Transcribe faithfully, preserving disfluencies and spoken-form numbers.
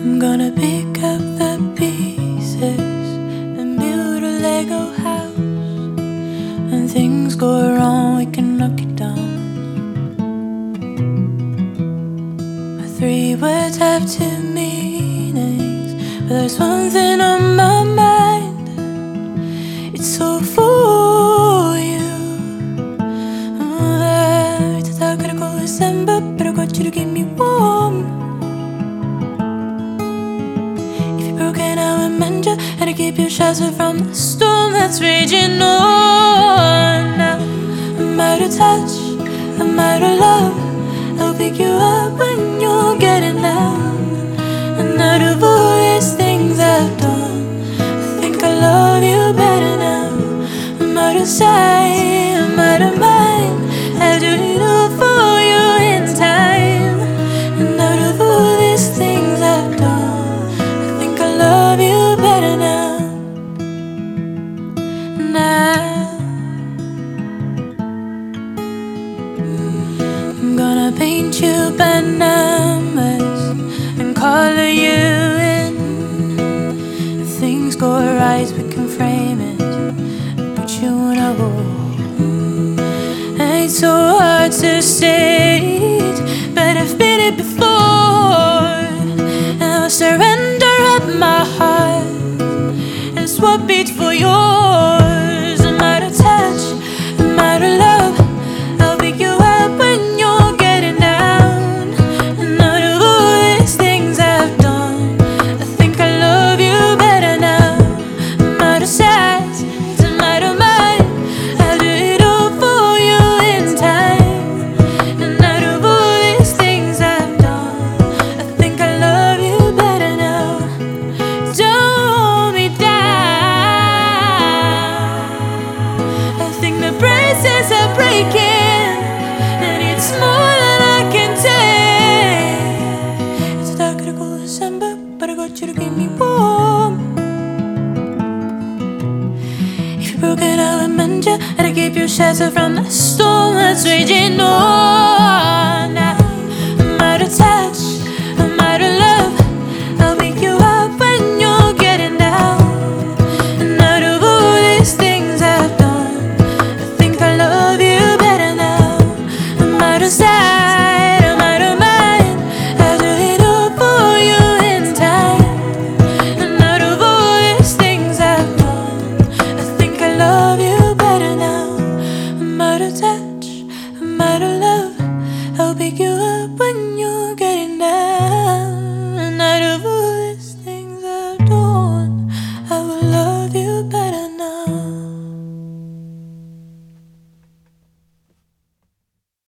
I'm gonna pick up the pieces and build a Lego house. When things go wrong, we can knock it down. My three words have two meanings, but there's one thing on my mind. It's all for you. Oh, there, it's a dark, gotta go December, but I got you to keep me warm. How to keep you sheltered from the storm that's raging on. Now I'm out of touch, I'm out of love. I'll pick you up when you're getting down. And out of all these things I've done, I think I love you better now. I'm out of sight, I'm out of mind. I'll do it all for you in time. And out of all these things I've done, I think I love you better now. I'm gonna paint you by numbers and color you in. If things go right, we can frame it and put you in a hole. Ain't so hard to state, but I've been it before. Now I'll surrender up my heart and swap it for yours. I'm out of touch, I'm out of love. I'll pick you up when you're getting down. And out of all these things I've done, I think I love you better now. I'm out of sight, I'm out of mind. I'll do it all for you in time. And out of all these things I've done, I think I love you better now. Don't be I think the braces are breaking, and it's more than I can take. It's a dark, cold December, but I got you to keep me warm. If you're broken, I will mend you, and I keep you sheltered from the storm that's raging on.